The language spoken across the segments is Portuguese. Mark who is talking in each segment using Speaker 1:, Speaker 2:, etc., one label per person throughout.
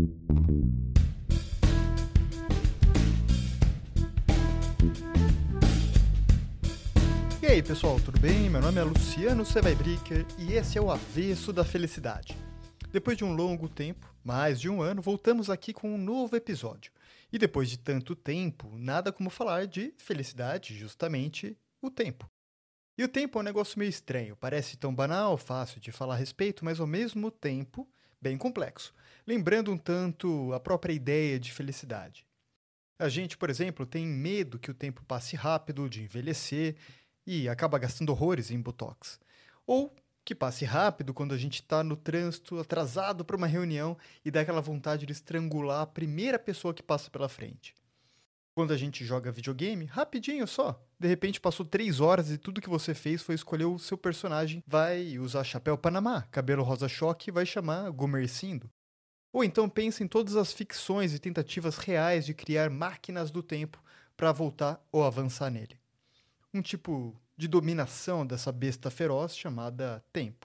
Speaker 1: E aí pessoal, tudo bem? Meu nome é Luciano Sevaibricker e esse é o Avesso da Felicidade. Depois de um longo tempo, mais de um ano, voltamos aqui com um novo episódio. E depois de tanto tempo, nada como falar de felicidade, justamente o tempo. E o tempo é um negócio meio estranho, parece tão banal, fácil de falar a respeito, mas ao mesmo tempo bem complexo, lembrando um tanto a própria ideia de felicidade. A gente, por exemplo, tem medo que o tempo passe rápido, de envelhecer, e acaba gastando horrores em botox. Ou que passe rápido quando a gente está no trânsito, atrasado para uma reunião e dá aquela vontade de estrangular a primeira pessoa que passa pela frente. Quando a gente joga videogame, rapidinho só. De repente passou 3 horas e tudo que você fez foi escolher o seu personagem. Vai usar chapéu Panamá, cabelo rosa-choque e vai chamar Gumercindo. Ou então pensa em todas as ficções e tentativas reais de criar máquinas do tempo para voltar ou avançar nele. Um tipo de dominação dessa besta feroz chamada tempo.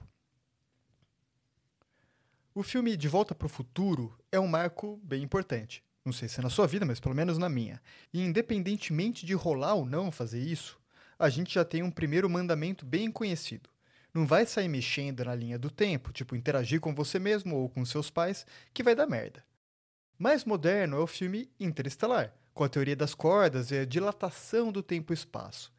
Speaker 1: O filme De Volta para o Futuro é um marco bem importante. Não sei se é na sua vida, mas pelo menos na minha. E independentemente de rolar ou não fazer isso, a gente já tem um primeiro mandamento bem conhecido. Não vai sair mexendo na linha do tempo, tipo interagir com você mesmo ou com seus pais, que vai dar merda. Mais moderno é o filme Interestelar, com a teoria das cordas e a dilatação do tempo e espaço.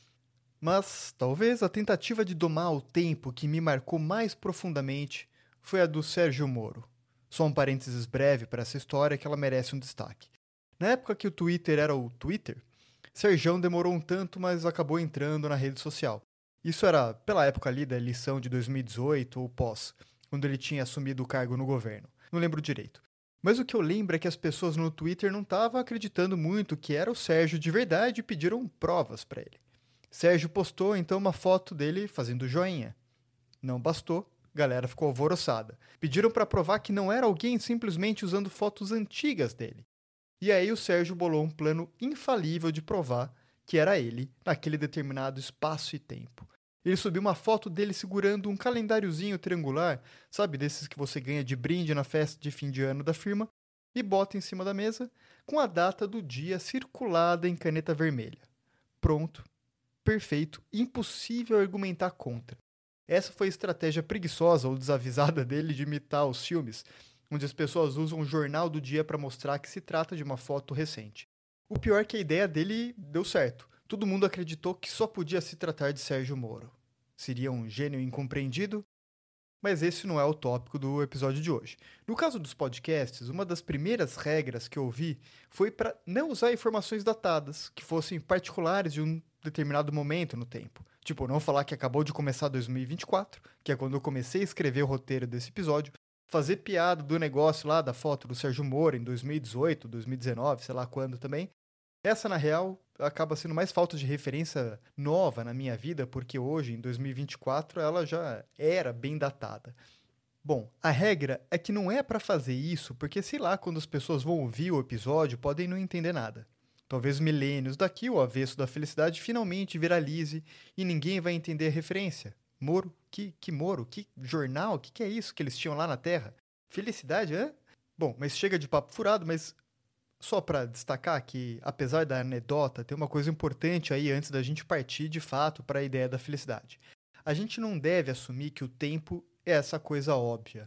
Speaker 1: Mas talvez a tentativa de domar o tempo que me marcou mais profundamente foi a do Sérgio Moro. Só um parênteses breve para essa história que ela merece um destaque. Na época que o Twitter era o Twitter, Serjão demorou um tanto, mas acabou entrando na rede social. Isso era pela época ali da eleição de 2018 ou pós, quando ele tinha assumido o cargo no governo. Não lembro direito. Mas o que eu lembro é que as pessoas no Twitter não estavam acreditando muito que era o Sérgio de verdade e pediram provas para ele. Sérgio postou então uma foto dele fazendo joinha. Não bastou, galera ficou alvoroçada. Pediram para provar que não era alguém simplesmente usando fotos antigas dele. E aí o Sérgio bolou um plano infalível de provar que era ele naquele determinado espaço e tempo. Ele subiu uma foto dele segurando um calendáriozinho triangular, sabe, desses que você ganha de brinde na festa de fim de ano da firma, e bota em cima da mesa com a data do dia circulada em caneta vermelha. Pronto. Perfeito, impossível argumentar contra. Essa foi a estratégia preguiçosa ou desavisada dele de imitar os filmes, onde as pessoas usam o jornal do dia para mostrar que se trata de uma foto recente. O pior é que a ideia dele deu certo. Todo mundo acreditou que só podia se tratar de Sérgio Moro. Seria um gênio incompreendido? Mas esse não é o tópico do episódio de hoje. No caso dos podcasts, uma das primeiras regras que eu ouvi foi para não usar informações datadas, que fossem particulares de um determinado momento no tempo. Tipo, não falar que acabou de começar 2024, que é quando eu comecei a escrever o roteiro desse episódio, fazer piada do negócio lá da foto do Sérgio Moro em 2018, 2019, sei lá quando também. Essa, na real, acaba sendo mais falta de referência nova na minha vida, porque hoje, em 2024, ela já era bem datada. Bom, a regra é que não é para fazer isso, porque sei lá, quando as pessoas vão ouvir o episódio, podem não entender nada. Talvez milênios daqui, o Avesso da Felicidade finalmente viralize e ninguém vai entender a referência. Moro? Que Moro? Que jornal? Que é isso que eles tinham lá na Terra? Felicidade, hã? Bom, mas chega de papo furado, mas só para destacar que, apesar da anedota, tem uma coisa importante aí antes da gente partir de fato para a ideia da felicidade. A gente não deve assumir que o tempo é essa coisa óbvia.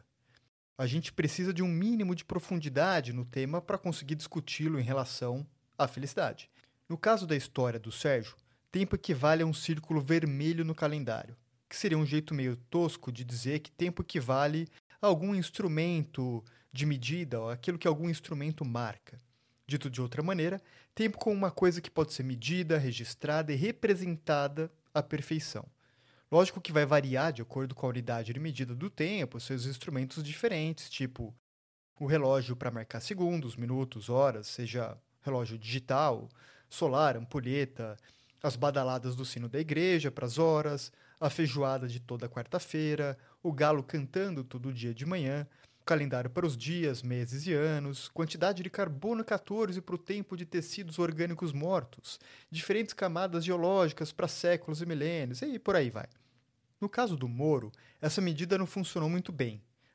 Speaker 1: A gente precisa de um mínimo de profundidade no tema para conseguir discuti-lo em relação à felicidade. No caso da história do Sérgio, tempo equivale a um círculo vermelho no calendário, que seria um jeito meio tosco de dizer que tempo equivale a algum instrumento de medida ou aquilo que algum instrumento marca. Dito de outra maneira, tempo como uma coisa que pode ser medida, registrada e representada à perfeição. Lógico que vai variar de acordo com a unidade de medida do tempo, seus instrumentos diferentes, tipo o relógio para marcar segundos, minutos, horas, seja relógio digital, solar, ampulheta, as badaladas do sino da igreja para as horas, a feijoada de toda quarta-feira, o galo cantando todo dia de manhã, calendário para os dias, meses e anos, quantidade de carbono 14 para o tempo de tecidos orgânicos mortos, diferentes camadas geológicas para séculos e milênios, e por aí vai. No caso do Moro, essa medida não funcionou muito bem,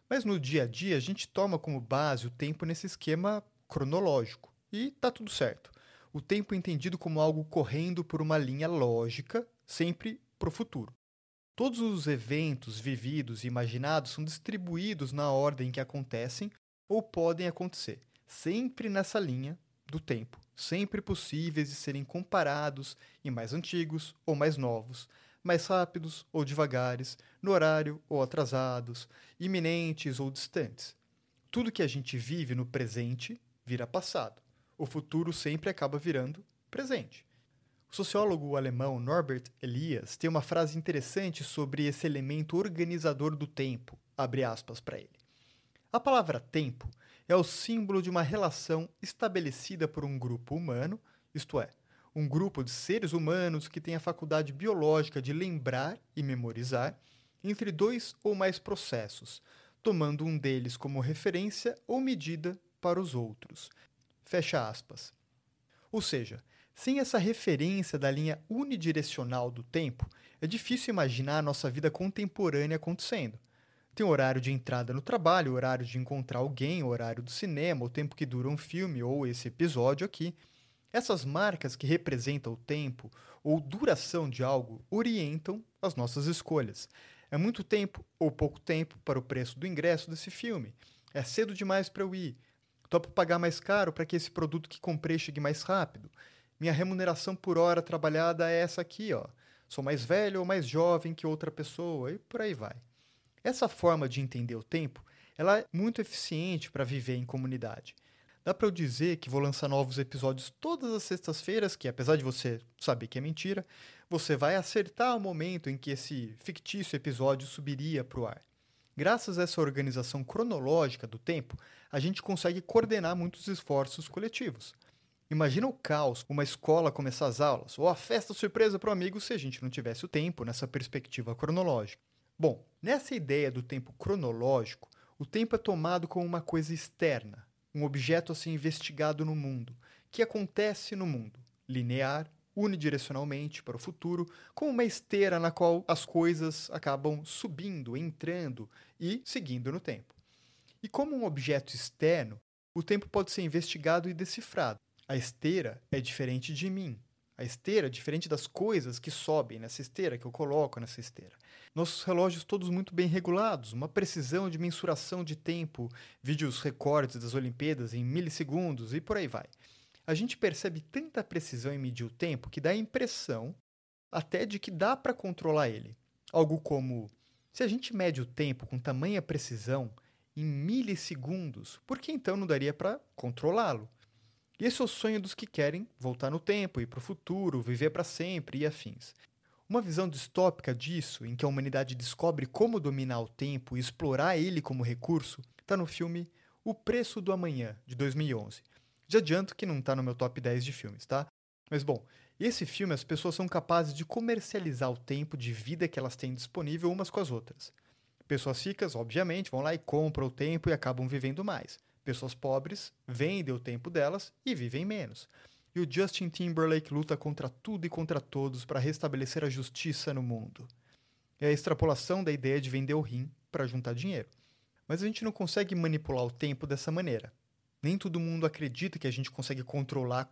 Speaker 1: Mas no dia a dia, a gente toma como base o tempo nesse esquema cronológico. E tá tudo certo. O tempo é entendido como algo correndo por uma linha lógica, sempre para o futuro. Todos os eventos vividos e imaginados são distribuídos na ordem que acontecem ou podem acontecer, sempre nessa linha do tempo, sempre possíveis de serem comparados em mais antigos ou mais novos, mais rápidos ou devagares, no horário ou atrasados, iminentes ou distantes. Tudo que a gente vive no presente vira passado. O futuro sempre acaba virando presente. O sociólogo alemão Norbert Elias tem uma frase interessante sobre esse elemento organizador do tempo, abre aspas para ele. A palavra tempo é o símbolo de uma relação estabelecida por um grupo humano, isto é, um grupo de seres humanos que tem a faculdade biológica de lembrar e memorizar entre dois ou mais processos, tomando um deles como referência ou medida para os outros. Fecha aspas. Ou seja, sem essa referência da linha unidirecional do tempo, é difícil imaginar a nossa vida contemporânea acontecendo. Tem o horário de entrada no trabalho, o horário de encontrar alguém, o horário do cinema, o tempo que dura um filme ou esse episódio aqui. Essas marcas que representam o tempo ou duração de algo orientam as nossas escolhas. É muito tempo ou pouco tempo para o preço do ingresso desse filme. É cedo demais para eu ir. Topo pagar mais caro para que esse produto que comprei chegue mais rápido. Minha remuneração por hora trabalhada é essa aqui, ó. Sou mais velho ou mais jovem que outra pessoa e por aí vai. Essa forma de entender o tempo, ela é muito eficiente para viver em comunidade. Dá para eu dizer que vou lançar novos episódios todas as sextas-feiras, que apesar de você saber que é mentira, você vai acertar o momento em que esse fictício episódio subiria para o ar. Graças a essa organização cronológica do tempo, a gente consegue coordenar muitos esforços coletivos. Imagina o caos, uma escola começar as aulas, ou a festa surpresa para o amigo se a gente não tivesse o tempo nessa perspectiva cronológica. Bom, nessa ideia do tempo cronológico, o tempo é tomado como uma coisa externa, um objeto a ser investigado no mundo, que acontece no mundo, linear, unidirecionalmente para o futuro, como uma esteira na qual as coisas acabam subindo, entrando e seguindo no tempo. E como um objeto externo, o tempo pode ser investigado e decifrado. A esteira é diferente de mim. A esteira é diferente das coisas que sobem nessa esteira, que eu coloco nessa esteira. Nossos relógios todos muito bem regulados, uma precisão de mensuração de tempo, vídeos recordes das Olimpíadas em milissegundos e por aí vai. A gente percebe tanta precisão em medir o tempo que dá a impressão até de que dá para controlar ele. Algo como, se a gente mede o tempo com tamanha precisão em milissegundos, por que então não daria para controlá-lo? E esse é o sonho dos que querem voltar no tempo, ir para o futuro, viver para sempre e afins. Uma visão distópica disso, em que a humanidade descobre como dominar o tempo e explorar ele como recurso, está no filme O Preço do Amanhã, de 2011. Já adianto que não está no meu top 10 de filmes, tá? Mas bom, esse filme as pessoas são capazes de comercializar o tempo de vida que elas têm disponível umas com as outras. Pessoas ricas, obviamente, vão lá e compram o tempo e acabam vivendo mais. Pessoas pobres vendem o tempo delas e vivem menos. E o Justin Timberlake luta contra tudo e contra todos para restabelecer a justiça no mundo. É a extrapolação da ideia de vender o rim para juntar dinheiro. Mas a gente não consegue manipular o tempo dessa maneira. Nem todo mundo acredita que a gente consegue controlar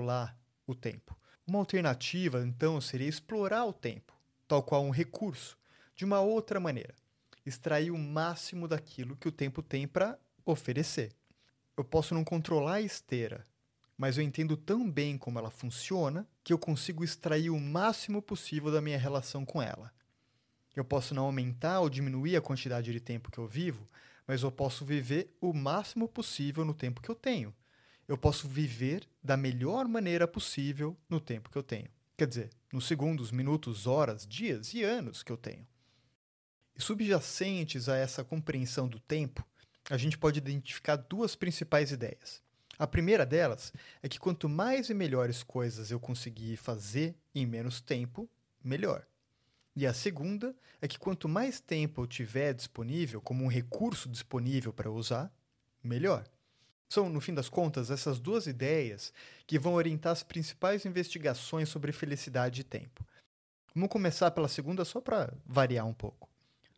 Speaker 1: o tempo. Uma alternativa, então, seria explorar o tempo, tal qual um recurso, de uma outra maneira. Extrair o máximo daquilo que o tempo tem para oferecer. Eu posso não controlar a esteira, mas eu entendo tão bem como ela funciona que eu consigo extrair o máximo possível da minha relação com ela. Eu posso não aumentar ou diminuir a quantidade de tempo que eu vivo, mas eu posso viver o máximo possível no tempo que eu tenho. Eu posso viver da melhor maneira possível no tempo que eu tenho. Quer dizer, nos segundos, minutos, horas, dias e anos que eu tenho. E subjacentes a essa compreensão do tempo, a gente pode identificar duas principais ideias. A primeira delas é que quanto mais e melhores coisas eu conseguir fazer em menos tempo, melhor. E a segunda é que quanto mais tempo eu tiver disponível, como um recurso disponível para usar, melhor. São, no fim das contas, essas duas ideias que vão orientar as principais investigações sobre felicidade e tempo. Vamos começar pela segunda só para variar um pouco.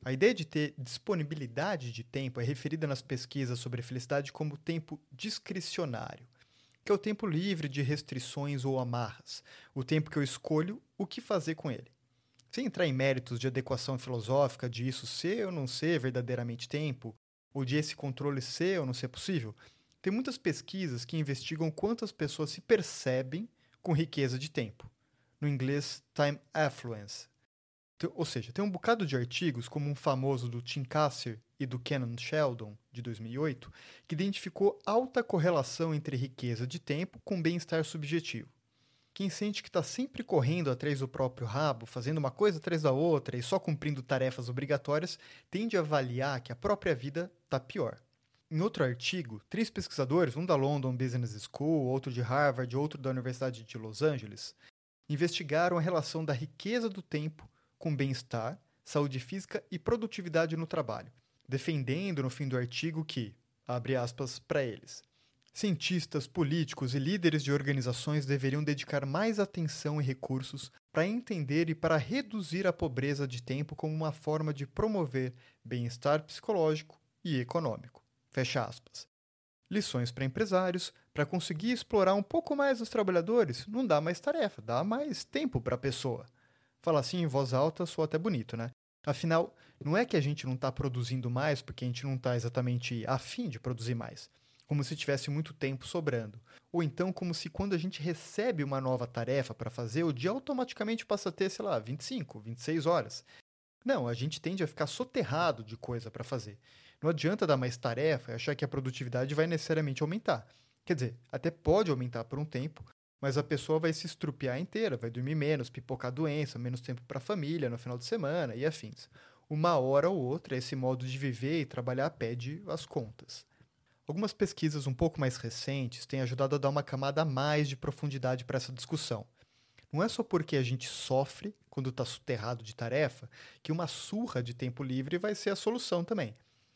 Speaker 1: A ideia de ter disponibilidade de tempo é referida nas pesquisas sobre a felicidade como tempo discricionário, que é o tempo livre de restrições ou amarras, o tempo que eu escolho o que fazer com ele. Sem entrar em méritos de adequação filosófica de isso ser ou não ser verdadeiramente tempo, ou de esse controle ser ou não ser possível, tem muitas pesquisas que investigam quantas pessoas se percebem com riqueza de tempo. No inglês, time affluence. Ou seja, tem um bocado de artigos, como um famoso do Tim Kasser e do Kenan Sheldon, de 2008, que identificou alta correlação entre riqueza de tempo com bem-estar subjetivo. Quem sente que está sempre correndo atrás do próprio rabo, fazendo uma coisa atrás da outra e só cumprindo tarefas obrigatórias, tende a avaliar que a própria vida está pior. Em outro artigo, 3 pesquisadores, um da London Business School, outro de Harvard e outro da Universidade de Los Angeles, investigaram a relação da riqueza do tempo com bem-estar, saúde física e produtividade no trabalho, defendendo no fim do artigo que, abre aspas para eles, cientistas, políticos e líderes de organizações deveriam dedicar mais atenção e recursos para entender e para reduzir a pobreza de tempo como uma forma de promover bem-estar psicológico e econômico. Fecha aspas. Lições para empresários: para conseguir explorar um pouco mais os trabalhadores, não dá mais tarefa, dá mais tempo para a pessoa. Falar assim em voz alta soa até bonito, né? Afinal, não é que a gente não está produzindo mais porque a gente não está exatamente afim de produzir mais, como se tivesse muito tempo sobrando. Ou então como se quando a gente recebe uma nova tarefa para fazer, o dia automaticamente passa a ter, 25, 26 horas. Não, a gente tende a ficar soterrado de coisa para fazer. Não adianta dar mais tarefa e achar que a produtividade vai necessariamente aumentar. Quer dizer, até pode aumentar por um tempo, mas a pessoa vai se estrupiar inteira, vai dormir menos, pipocar doença, menos tempo para a família no final de semana e afins. Uma hora ou outra, esse modo de viver e trabalhar pede as contas. Algumas pesquisas um pouco mais recentes têm ajudado a dar uma camada a mais de profundidade para essa discussão. Não é só porque a gente sofre quando está soterrado de tarefa que uma surra de tempo livre vai ser a solução também.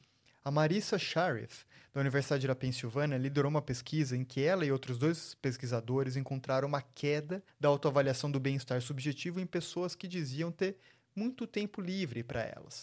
Speaker 1: A Marissa Sharif, da Universidade da Pensilvânia, liderou uma pesquisa em que ela e outros 2 pesquisadores encontraram uma queda da autoavaliação do bem-estar subjetivo em pessoas que diziam ter muito tempo livre para elas.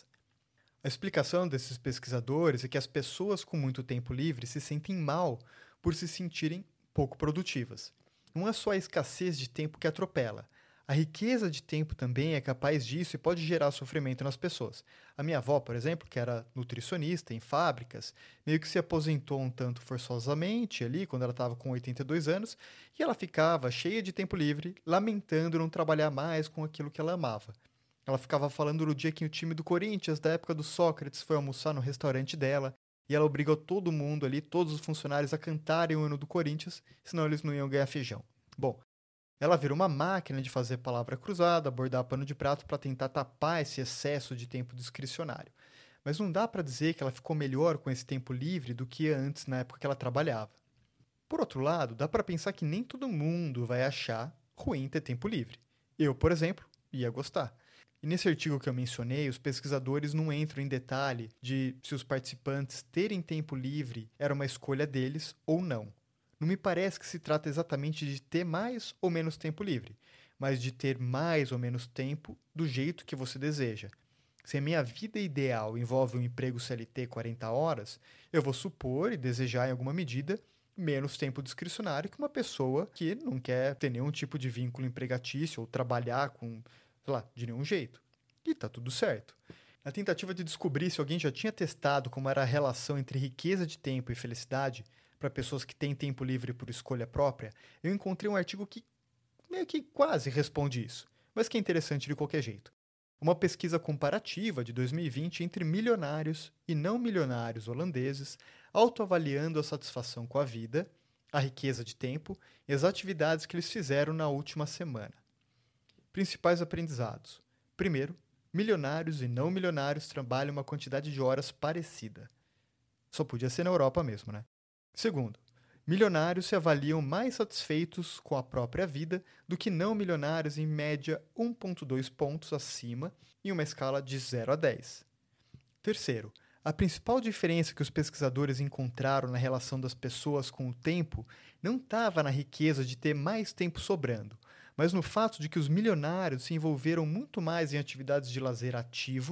Speaker 1: A explicação desses pesquisadores é que as pessoas com muito tempo livre se sentem mal por se sentirem pouco produtivas. Não é só a escassez de tempo que atropela. A riqueza de tempo também é capaz disso e pode gerar sofrimento nas pessoas. A minha avó, por exemplo, que era nutricionista em fábricas, meio que se aposentou um tanto forçosamente ali, quando ela estava com 82 anos, e ela ficava cheia de tempo livre, lamentando não trabalhar mais com aquilo que ela amava. Ela ficava falando no dia que o time do Corinthians, da época do Sócrates, foi almoçar no restaurante dela, e ela obrigou todo mundo ali, todos os funcionários, a cantarem o hino do Corinthians, senão eles não iam ganhar feijão. Bom, ela virou uma máquina de fazer palavra cruzada, bordar pano de prato para tentar tapar esse excesso de tempo discricionário. Mas não dá para dizer que ela ficou melhor com esse tempo livre do que antes, na época que ela trabalhava. Por outro lado, dá para pensar que nem todo mundo vai achar ruim ter tempo livre. Eu, por exemplo, ia gostar. E nesse artigo que eu mencionei, os pesquisadores não entram em detalhe de se os participantes terem tempo livre era uma escolha deles ou não. Não me parece que se trata exatamente de ter mais ou menos tempo livre, mas de ter mais ou menos tempo do jeito que você deseja. Se a minha vida ideal envolve um emprego CLT 40 horas, eu vou supor e desejar em alguma medida menos tempo discricionário que uma pessoa que não quer ter nenhum tipo de vínculo empregatício ou trabalhar com, de nenhum jeito. E tá tudo certo. Na tentativa de descobrir se alguém já tinha testado como era a relação entre riqueza de tempo e felicidade, para pessoas que têm tempo livre por escolha própria, eu encontrei um artigo que meio que quase responde isso, mas que é interessante de qualquer jeito. Uma pesquisa comparativa de 2020 entre milionários e não milionários holandeses, autoavaliando a satisfação com a vida, a riqueza de tempo e as atividades que eles fizeram na última semana. Principais aprendizados. Primeiro, milionários e não milionários trabalham uma quantidade de horas parecida. Só podia ser na Europa mesmo, né? Segundo, milionários se avaliam mais satisfeitos com a própria vida do que não milionários, em média 1,2 pontos acima, em uma escala de 0 a 10. Terceiro, a principal diferença que os pesquisadores encontraram na relação das pessoas com o tempo não estava na riqueza de ter mais tempo sobrando, mas no fato de que os milionários se envolveram muito mais em atividades de lazer ativo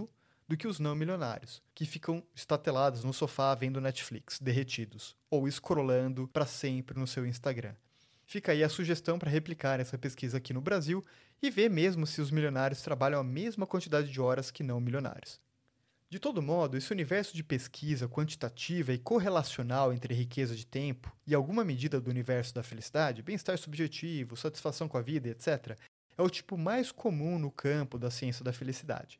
Speaker 1: do que os não milionários, que ficam estatelados no sofá vendo Netflix, derretidos, ou scrollando para sempre no seu Instagram. Fica aí a sugestão para replicar essa pesquisa aqui no Brasil e ver mesmo se os milionários trabalham a mesma quantidade de horas que não milionários. De todo modo, esse universo de pesquisa quantitativa e correlacional entre riqueza de tempo e alguma medida do universo da felicidade, bem-estar subjetivo, satisfação com a vida, etc., é o tipo mais comum no campo da ciência da felicidade.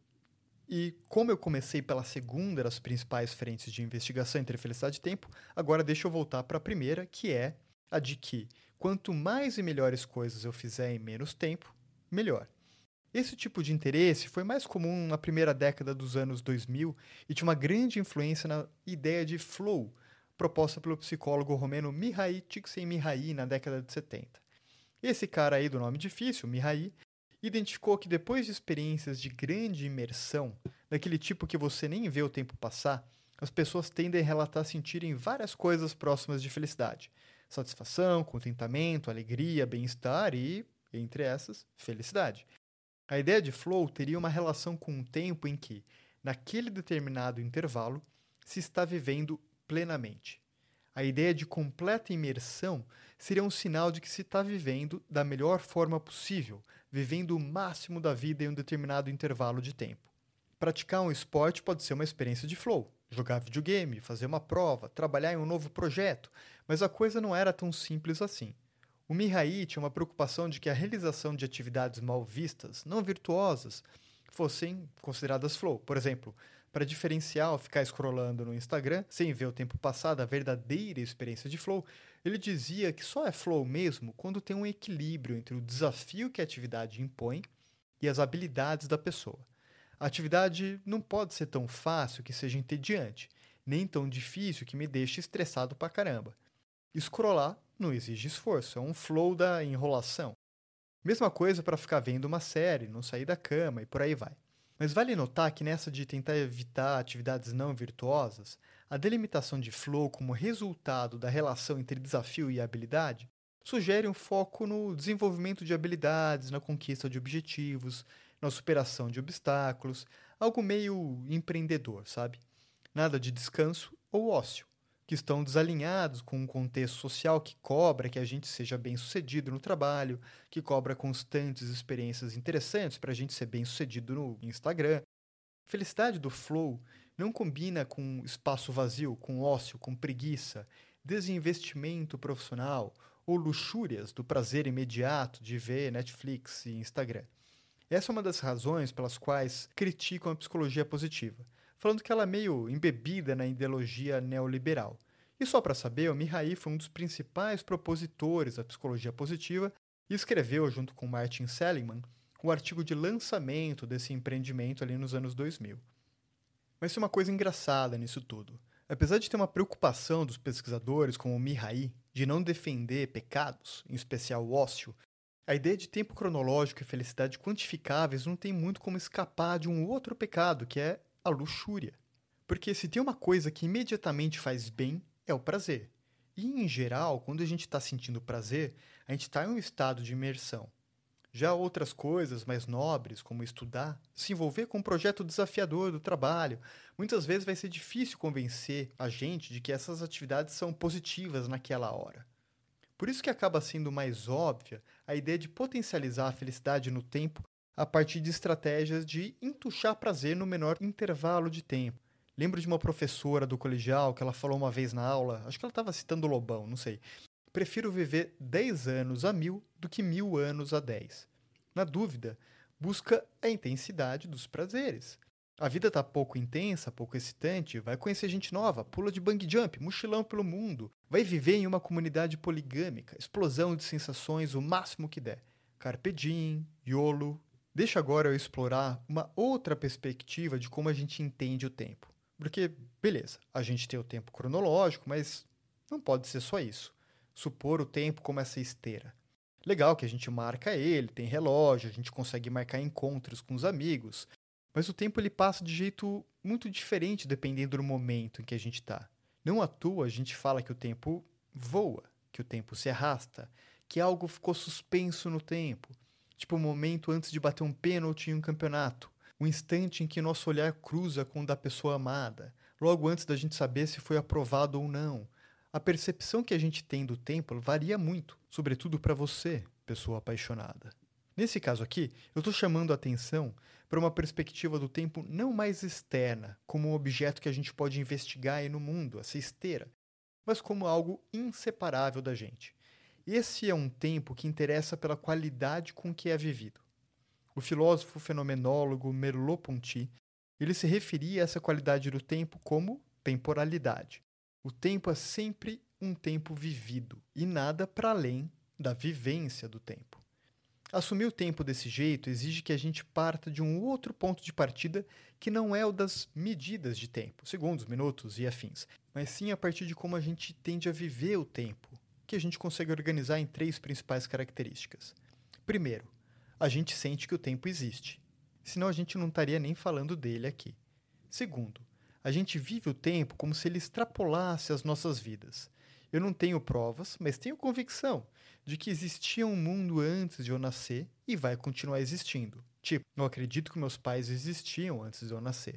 Speaker 1: E como eu comecei pela segunda das principais frentes de investigação entre felicidade e tempo, agora deixa eu voltar para a primeira, que é a de que quanto mais e melhores coisas eu fizer em menos tempo, melhor. Esse tipo de interesse foi mais comum na primeira década dos anos 2000 e tinha uma grande influência na ideia de flow, proposta pelo psicólogo romeno Mihai Csikszentmihalyi na década de 70. Esse cara aí do nome difícil, Mihai, identificou que depois de experiências de grande imersão, daquele tipo que você nem vê o tempo passar, as pessoas tendem a relatar sentirem várias coisas próximas de felicidade. Satisfação, contentamento, alegria, bem-estar e, entre essas, felicidade. A ideia de flow teria uma relação com um tempo em que, naquele determinado intervalo, se está vivendo plenamente. A ideia de completa imersão seria um sinal de que se está vivendo da melhor forma possível, vivendo o máximo da vida em um determinado intervalo de tempo. Praticar um esporte pode ser uma experiência de flow, jogar videogame, fazer uma prova, trabalhar em um novo projeto, mas a coisa não era tão simples assim. O Mihai tinha uma preocupação de que a realização de atividades mal vistas, não virtuosas, fossem consideradas flow. Por exemplo, para diferenciar o ficar scrollando no Instagram sem ver o tempo passar da verdadeira experiência de flow, ele dizia que só é flow mesmo quando tem um equilíbrio entre o desafio que a atividade impõe e as habilidades da pessoa. A atividade não pode ser tão fácil que seja entediante, nem tão difícil que me deixe estressado pra caramba. Scrollar não exige esforço, é um flow da enrolação. Mesma coisa para ficar vendo uma série, não sair da cama e por aí vai. Mas vale notar que nessa de tentar evitar atividades não virtuosas, a delimitação de flow como resultado da relação entre desafio e habilidade sugere um foco no desenvolvimento de habilidades, na conquista de objetivos, na superação de obstáculos, algo meio empreendedor, sabe? Nada de descanso ou ócio, que estão desalinhados com um contexto social que cobra que a gente seja bem-sucedido no trabalho, que cobra constantes experiências interessantes para a gente ser bem-sucedido no Instagram. A felicidade do flow não combina com espaço vazio, com ócio, com preguiça, desinvestimento profissional ou luxúrias do prazer imediato de ver Netflix e Instagram. Essa é uma das razões pelas quais criticam a psicologia positiva, falando que ela é meio embebida na ideologia neoliberal. E só para saber, o Mihai foi um dos principais propositores da psicologia positiva e escreveu, junto com Martin Seligman, o artigo de lançamento desse empreendimento ali nos anos 2000. Mas tem uma coisa engraçada nisso tudo. Apesar de ter uma preocupação dos pesquisadores, como o Mihai, de não defender pecados, em especial o ócio, a ideia de tempo cronológico e felicidade quantificáveis não tem muito como escapar de um outro pecado, que é a luxúria. Porque se tem uma coisa que imediatamente faz bem, é o prazer. E, em geral, quando a gente está sentindo prazer, a gente está em um estado de imersão. Já outras coisas mais nobres, como estudar, se envolver com um projeto desafiador do trabalho, muitas vezes vai ser difícil convencer a gente de que essas atividades são positivas naquela hora. Por isso que acaba sendo mais óbvia a ideia de potencializar a felicidade no tempo a partir de estratégias de entuchar prazer no menor intervalo de tempo. Lembro de uma professora do colegial que ela falou uma vez na aula, acho que ela estava citando Lobão, não sei. Prefiro viver 10 anos a 1000 do que 1000 anos a 10. Na dúvida, busca a intensidade dos prazeres. A vida está pouco intensa, pouco excitante, vai conhecer gente nova, pula de bungee jump, mochilão pelo mundo, vai viver em uma comunidade poligâmica, explosão de sensações o máximo que der. Carpe diem, YOLO. Deixa agora eu explorar uma outra perspectiva de como a gente entende o tempo. Porque, beleza, a gente tem o tempo cronológico, mas não pode ser só isso. Supor o tempo como essa esteira. Legal que a gente marca ele, tem relógio, a gente consegue marcar encontros com os amigos, mas o tempo ele passa de jeito muito diferente dependendo do momento em que a gente está. Não à toa a gente fala que o tempo voa, que o tempo se arrasta, que algo ficou suspenso no tempo. Tipo o momento antes de bater um pênalti em um campeonato. o instante em que nosso olhar cruza com o da pessoa amada, logo antes da gente saber se foi aprovado ou não. A percepção que a gente tem do tempo varia muito, sobretudo para você, pessoa apaixonada. Nesse caso aqui, eu estou chamando a atenção para uma perspectiva do tempo não mais externa, como um objeto que a gente pode investigar aí no mundo, essa esteira, mas como algo inseparável da gente. Esse é um tempo que interessa pela qualidade com que é vivido. O filósofo fenomenólogo Merleau-Ponty, ele se referia a essa qualidade do tempo como temporalidade. O tempo é sempre um tempo vivido e nada para além da vivência do tempo. Assumir o tempo desse jeito exige que a gente parta de um outro ponto de partida que não é o das medidas de tempo, segundos, minutos e afins, mas sim a partir de como a gente tende a viver o tempo, que a gente consegue organizar em 3 principais características. Primeiro, a gente sente que o tempo existe, senão a gente não estaria nem falando dele aqui. Segundo, a gente vive o tempo como se ele extrapolasse as nossas vidas. Eu não tenho provas, mas tenho convicção de que existia um mundo antes de eu nascer e vai continuar existindo. Tipo, eu acredito que meus pais existiam antes de eu nascer.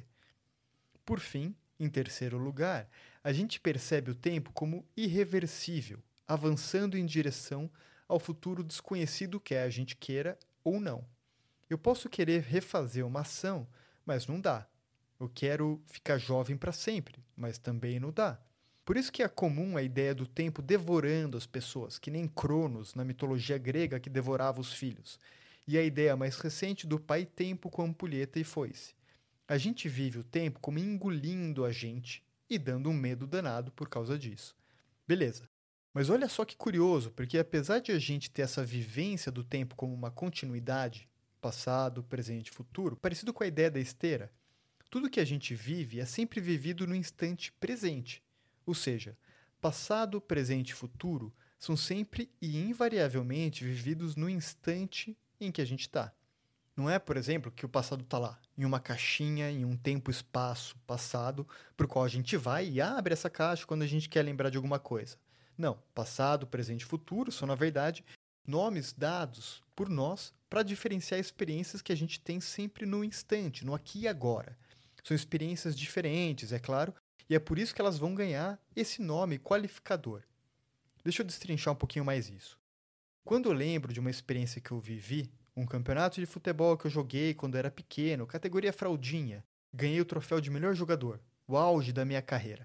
Speaker 1: Por fim, em terceiro lugar, a gente percebe o tempo como irreversível, avançando em direção ao futuro desconhecido quer a gente queira ou não. Eu posso querer refazer uma ação, mas não dá. Eu quero ficar jovem para sempre, mas também não dá. Por isso que é comum a ideia do tempo devorando as pessoas, que nem Cronos na mitologia grega que devorava os filhos, e a ideia mais recente do pai tempo com ampulheta e foice. A gente vive o tempo como engolindo a gente e dando um medo danado por causa disso. Beleza. Mas olha só que curioso, porque apesar de a gente ter essa vivência do tempo como uma continuidade, passado, presente e futuro, parecido com a ideia da esteira, tudo que a gente vive é sempre vivido no instante presente. Ou seja, passado, presente e futuro são sempre e invariavelmente vividos no instante em que a gente está. Não é, por exemplo, que o passado está lá, em uma caixinha, em um tempo-espaço passado, para o qual a gente vai e abre essa caixa quando a gente quer lembrar de alguma coisa. Não, passado, presente e futuro são, na verdade, nomes dados por nós para diferenciar experiências que a gente tem sempre no instante, no aqui e agora. São experiências diferentes, é claro, e é por isso que elas vão ganhar esse nome qualificador. Deixa eu destrinchar um pouquinho mais isso. Quando eu lembro de uma experiência que eu vivi, um campeonato de futebol que eu joguei quando era pequeno, categoria fraldinha, ganhei o troféu de melhor jogador, o auge da minha carreira.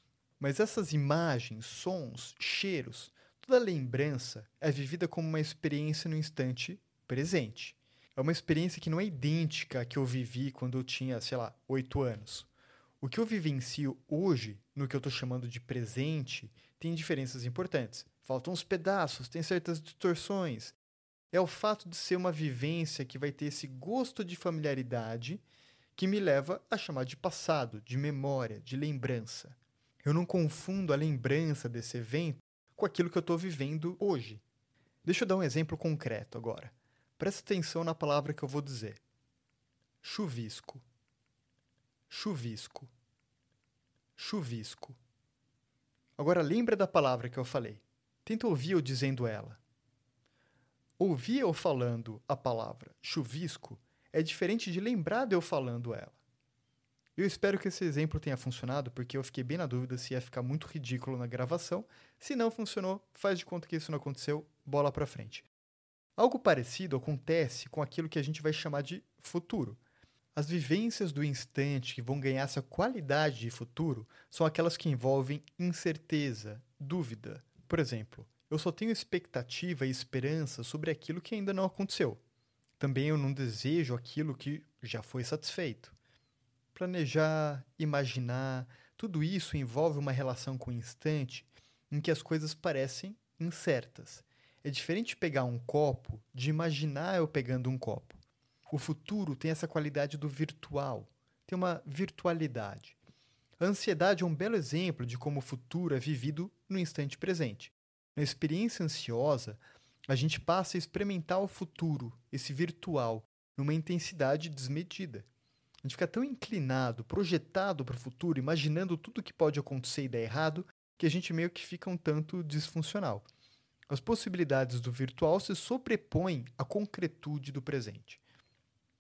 Speaker 1: Mas essas imagens, sons, cheiros, toda lembrança é vivida como uma experiência no instante presente. É uma experiência que não é idêntica à que eu vivi quando eu tinha, 8 anos. O que eu vivencio hoje, no que eu estou chamando de presente, tem diferenças importantes. Faltam uns pedaços, tem certas distorções. É o fato de ser uma vivência que vai ter esse gosto de familiaridade que me leva a chamar de passado, de memória, de lembrança. Eu não confundo a lembrança desse evento com aquilo que eu estou vivendo hoje. Deixa eu dar um exemplo concreto agora. Presta atenção na palavra que eu vou dizer. Chuvisco. Chuvisco. Chuvisco. Agora lembra da palavra que eu falei. Tenta ouvir eu dizendo ela. Ouvir eu falando a palavra chuvisco é diferente de lembrar de eu falando ela. Eu espero que esse exemplo tenha funcionado, porque eu fiquei bem na dúvida se ia ficar muito ridículo na gravação. Se não funcionou, faz de conta que isso não aconteceu, bola pra frente. Algo parecido acontece com aquilo que a gente vai chamar de futuro. As vivências do instante que vão ganhar essa qualidade de futuro são aquelas que envolvem incerteza, dúvida. Por exemplo, eu só tenho expectativa e esperança sobre aquilo que ainda não aconteceu. Também eu não desejo aquilo que já foi satisfeito. Planejar, imaginar, tudo isso envolve uma relação com o instante em que as coisas parecem incertas. É diferente pegar um copo de imaginar eu pegando um copo. O futuro tem essa qualidade do virtual, tem uma virtualidade. A ansiedade é um belo exemplo de como o futuro é vivido no instante presente. Na experiência ansiosa, a gente passa a experimentar o futuro, esse virtual, numa intensidade desmedida. A gente fica tão inclinado, projetado para o futuro, imaginando tudo que pode acontecer e dar errado, que a gente meio que fica um tanto disfuncional. As possibilidades do virtual se sobrepõem à concretude do presente.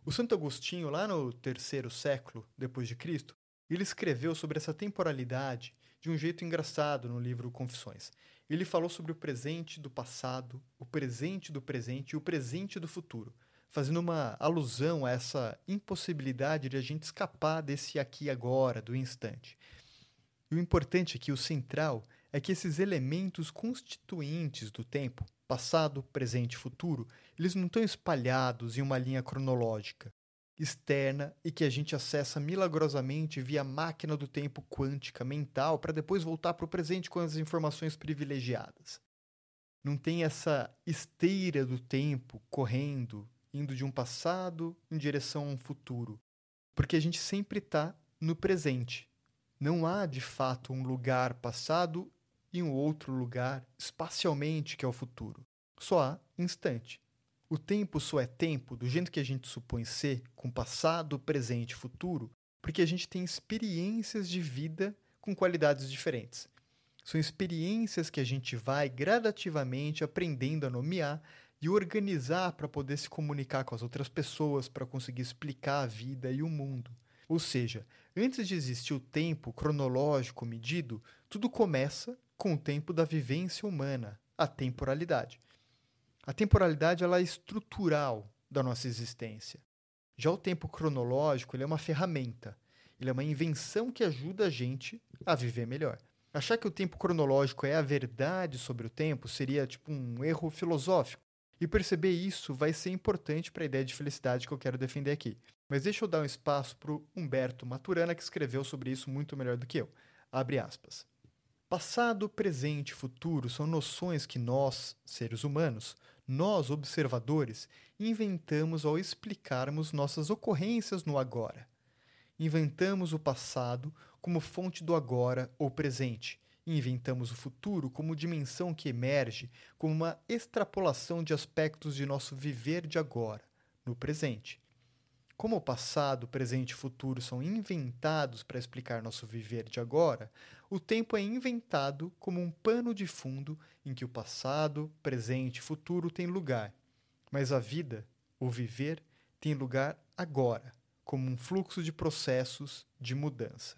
Speaker 1: O Santo Agostinho, lá no terceiro século depois de Cristo, ele escreveu sobre essa temporalidade de um jeito engraçado no livro Confissões. Ele falou sobre o presente do passado, o presente do presente e o presente do futuro, fazendo uma alusão a essa impossibilidade de a gente escapar desse aqui e agora, do instante. E o importante aqui, o central, é que esses elementos constituintes do tempo, passado, presente e futuro, eles não estão espalhados em uma linha cronológica externa e que a gente acessa milagrosamente via máquina do tempo quântica mental para depois voltar para o presente com as informações privilegiadas. Não tem essa esteira do tempo correndo, indo de um passado em direção a um futuro, porque a gente sempre está no presente. Não há, de fato, um lugar passado e um outro lugar espacialmente que é o futuro. Só há instante. O tempo só é tempo do jeito que a gente supõe ser, com passado, presente e futuro, porque a gente tem experiências de vida com qualidades diferentes. São experiências que a gente vai gradativamente aprendendo a nomear e organizar para poder se comunicar com as outras pessoas, para conseguir explicar a vida e o mundo. Ou seja, antes de existir o tempo cronológico medido, tudo começa com o tempo da vivência humana, a temporalidade. A temporalidade ela é estrutural da nossa existência. Já o tempo cronológico ele é uma ferramenta, ele é uma invenção que ajuda a gente a viver melhor. Achar que o tempo cronológico é a verdade sobre o tempo seria tipo um erro filosófico. E perceber isso vai ser importante para a ideia de felicidade que eu quero defender aqui. Mas deixa eu dar um espaço para o Humberto Maturana, que escreveu sobre isso muito melhor do que eu. Abre aspas. Passado, presente e futuro são noções que nós, seres humanos, nós, observadores, inventamos ao explicarmos nossas ocorrências no agora. Inventamos o passado como fonte do agora ou presente, e inventamos o futuro como dimensão que emerge como uma extrapolação de aspectos de nosso viver de agora, no presente. Como o passado, presente e futuro são inventados para explicar nosso viver de agora, o tempo é inventado como um pano de fundo em que o passado, presente e futuro têm lugar. Mas a vida, o viver, tem lugar agora, como um fluxo de processos de mudança.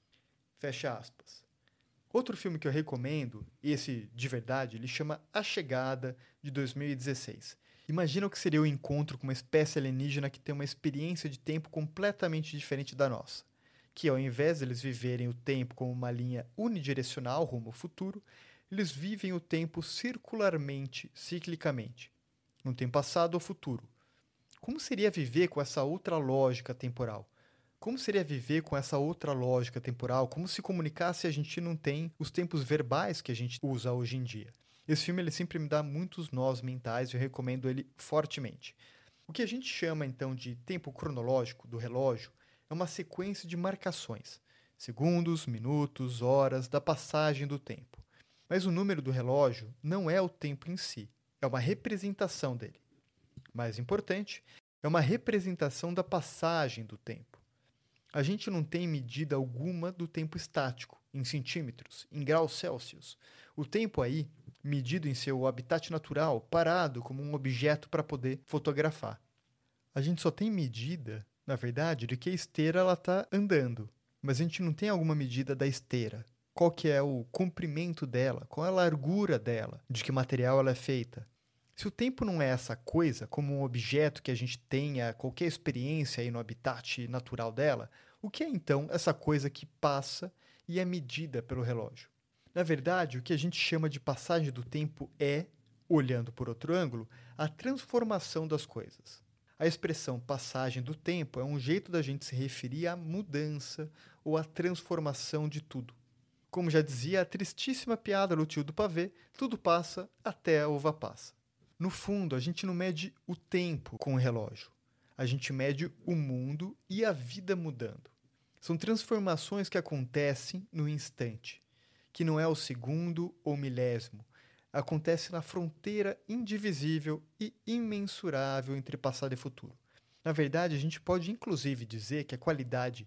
Speaker 1: Fecha aspas. Outro filme que eu recomendo, esse de verdade, ele chama A Chegada, de 2016. Imagina o que seria o encontro com uma espécie alienígena que tem uma experiência de tempo completamente diferente da nossa. Que ao invés de eles viverem o tempo como uma linha unidirecional rumo ao futuro, eles vivem o tempo circularmente, ciclicamente. Não tem passado ou futuro. Como seria viver com essa outra lógica temporal? Como seria viver com essa outra lógica temporal? Como se comunicar se a gente não tem os tempos verbais que a gente usa hoje em dia? Esse filme ele sempre me dá muitos nós mentais e eu recomendo ele fortemente. O que a gente chama então de tempo cronológico do relógio é uma sequência de marcações, segundos, minutos, horas da passagem do tempo. Mas o número do relógio não é o tempo em si, é uma representação dele. Mais importante, é uma representação da passagem do tempo. A gente não tem medida alguma do tempo estático, em centímetros, em graus Celsius. O tempo aí, medido em seu habitat natural, parado como um objeto para poder fotografar. A gente só tem medida, na verdade, de que a esteira está andando, mas a gente não tem alguma medida da esteira. Qual que é o comprimento dela, qual é a largura dela, de que material ela é feita. Se o tempo não é essa coisa, como um objeto que a gente tenha qualquer experiência aí no habitat natural dela, o que é então essa coisa que passa e é medida pelo relógio? Na verdade, o que a gente chama de passagem do tempo é, olhando por outro ângulo, a transformação das coisas. A expressão passagem do tempo é um jeito da gente se referir à mudança ou à transformação de tudo. Como já dizia a tristíssima piada do tio do pavê, tudo passa até a uva passa. No fundo, a gente não mede o tempo com o relógio. A gente mede o mundo e a vida mudando. São transformações que acontecem no instante, que não é o segundo ou milésimo. Acontece na fronteira indivisível e imensurável entre passado e futuro. Na verdade, a gente pode inclusive dizer que a qualidade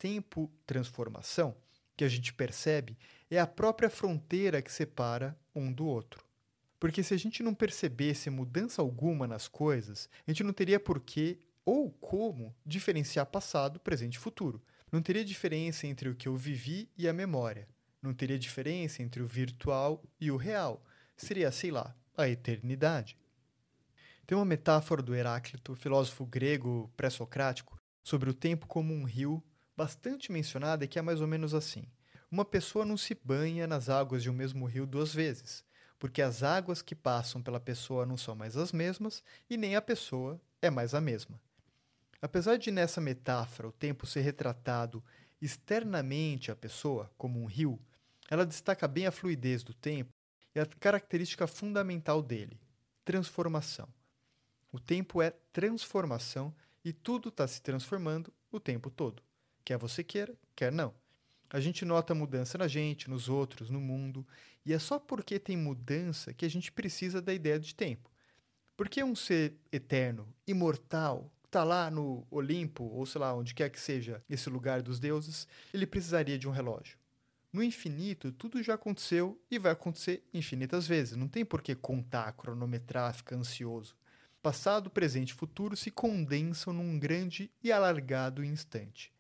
Speaker 1: tempo-transformação que a gente percebe é a própria fronteira que separa um do outro. Porque se a gente não percebesse mudança alguma nas coisas, a gente não teria por que Ou como diferenciar passado, presente e futuro. Não teria diferença entre o que eu vivi e a memória. Não teria diferença entre o virtual e o real. Seria, sei lá, a eternidade. Tem uma metáfora do Heráclito, filósofo grego pré-socrático, sobre o tempo como um rio, bastante mencionada, que é mais ou menos assim. Uma pessoa não se banha nas águas de um mesmo rio duas vezes, porque as águas que passam pela pessoa não são mais as mesmas e nem a pessoa é mais a mesma. Apesar de nessa metáfora o tempo ser retratado externamente à pessoa, como um rio, ela destaca bem a fluidez do tempo e a característica fundamental dele, transformação. O tempo é transformação e tudo está se transformando o tempo todo. Quer você queira, quer não. A gente nota mudança na gente, nos outros, no mundo, e é só porque tem mudança que a gente precisa da ideia de tempo. Porque um ser eterno, imortal, que está lá no Olimpo, ou sei lá, onde quer que seja esse lugar dos deuses, ele precisaria de um relógio. No infinito, tudo já aconteceu e vai acontecer infinitas vezes. Não tem por que contar, cronometrar, ficar ansioso. Passado, presente e futuro se condensam num grande e alargado instante.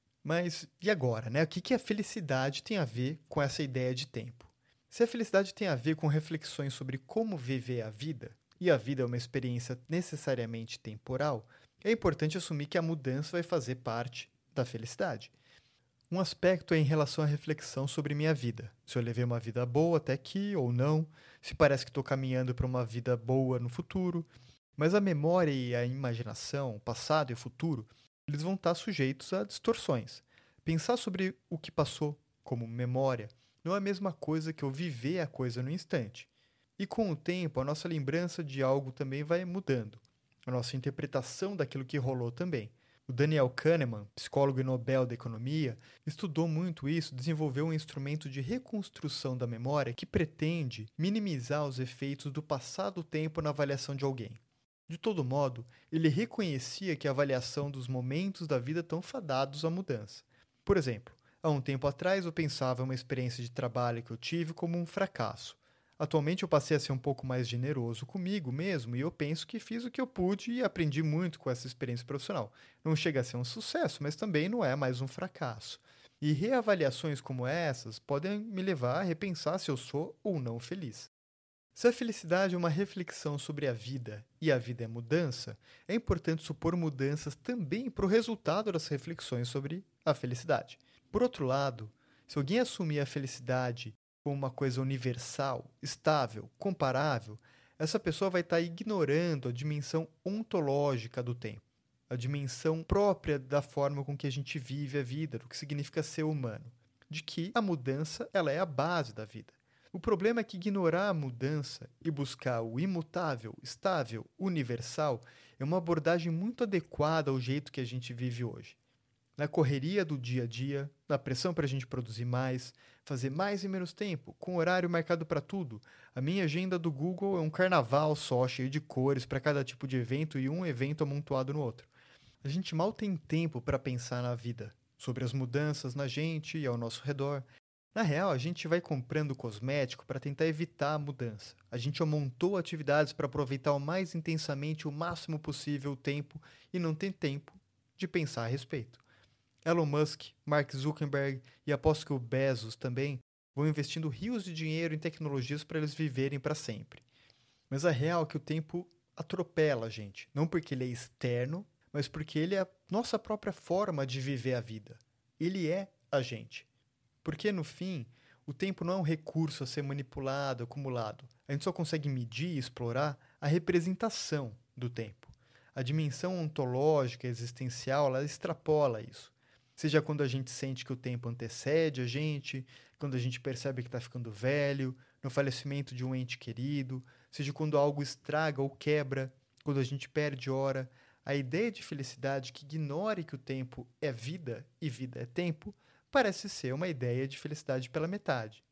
Speaker 1: Mas e agora, né? O que a felicidade tem a ver com essa ideia de tempo? Se a felicidade tem a ver com reflexões sobre como viver a vida, e a vida é uma experiência necessariamente temporal, é importante assumir que a mudança vai fazer parte da felicidade. Um aspecto é em relação à reflexão sobre minha vida. Se eu levei uma vida boa até aqui ou não, se parece que estou caminhando para uma vida boa no futuro. Mas a memória e a imaginação, o passado e o futuro, eles vão estar sujeitos a distorções. Pensar sobre o que passou como memória não é a mesma coisa que eu viver a coisa no instante. E com o tempo, a nossa lembrança de algo também vai mudando. A nossa interpretação daquilo que rolou também. O Daniel Kahneman, psicólogo e Nobel da Economia, estudou muito isso, desenvolveu um instrumento de reconstrução da memória que pretende minimizar os efeitos do passado tempo na avaliação de alguém. De todo modo, ele reconhecia que a avaliação dos momentos da vida estão fadados à mudança. Por exemplo, há um tempo atrás eu pensava em uma experiência de trabalho que eu tive como um fracasso. Atualmente eu passei a ser um pouco mais generoso comigo mesmo e eu penso que fiz o que eu pude e aprendi muito com essa experiência profissional. Não chega a ser um sucesso, mas também não é mais um fracasso. E reavaliações como essas podem me levar a repensar se eu sou ou não feliz. Se a felicidade é uma reflexão sobre a vida e a vida é mudança, é importante supor mudanças também para o resultado das reflexões sobre a felicidade. Por outro lado, se alguém assumir a felicidade como uma coisa universal, estável, comparável, essa pessoa vai estar ignorando a dimensão ontológica do tempo, a dimensão própria da forma com que a gente vive a vida, do que significa ser humano, de que a mudança ela é a base da vida. O problema é que ignorar a mudança e buscar o imutável, estável, universal é uma abordagem muito adequada ao jeito que a gente vive hoje. Na correria do dia a dia, na pressão para a gente produzir mais, fazer mais em menos tempo, com horário marcado para tudo, a minha agenda do Google é um carnaval só, cheio de cores para cada tipo de evento e um evento amontoado no outro. A gente mal tem tempo para pensar na vida, sobre as mudanças na gente e ao nosso redor. Na real, a gente vai comprando cosmético para tentar evitar a mudança. A gente montou atividades para aproveitar o mais intensamente o máximo possível o tempo e não tem tempo de pensar a respeito. Elon Musk, Mark Zuckerberg e aposto que o Bezos também vão investindo rios de dinheiro em tecnologias para eles viverem para sempre. Mas a real é que o tempo atropela a gente, não porque ele é externo, mas porque ele é a nossa própria forma de viver a vida. Ele é a gente. Porque, no fim, o tempo não é um recurso a ser manipulado, acumulado. A gente só consegue medir e explorar a representação do tempo. A dimensão ontológica, existencial, ela extrapola isso. Seja quando a gente sente que o tempo antecede a gente, quando a gente percebe que está ficando velho, no falecimento de um ente querido, seja quando algo estraga ou quebra, quando a gente perde hora. A ideia de felicidade que ignore que o tempo é vida e vida é tempo parece ser uma ideia de felicidade pela metade.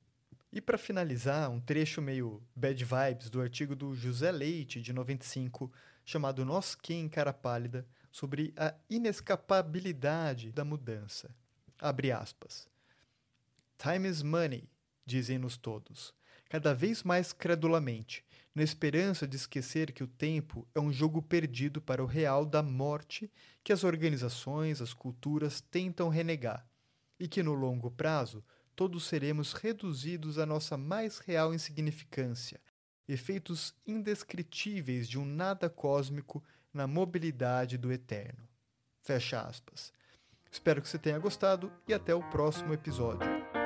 Speaker 1: E para finalizar, um trecho meio bad vibes do artigo do José Leite, de 95, chamado Nós Quem Cara Pálida, sobre a inescapabilidade da mudança. Abre aspas. Time is money, dizem-nos todos. cada vez mais credulamente, na esperança de esquecer que o tempo é um jogo perdido para o real da morte que as organizações, as culturas tentam renegar, e que no longo prazo todos seremos reduzidos à nossa mais real insignificância, efeitos indescritíveis de um nada cósmico na mobilidade do eterno. Fecha aspas. Espero que você tenha gostado e até o próximo episódio.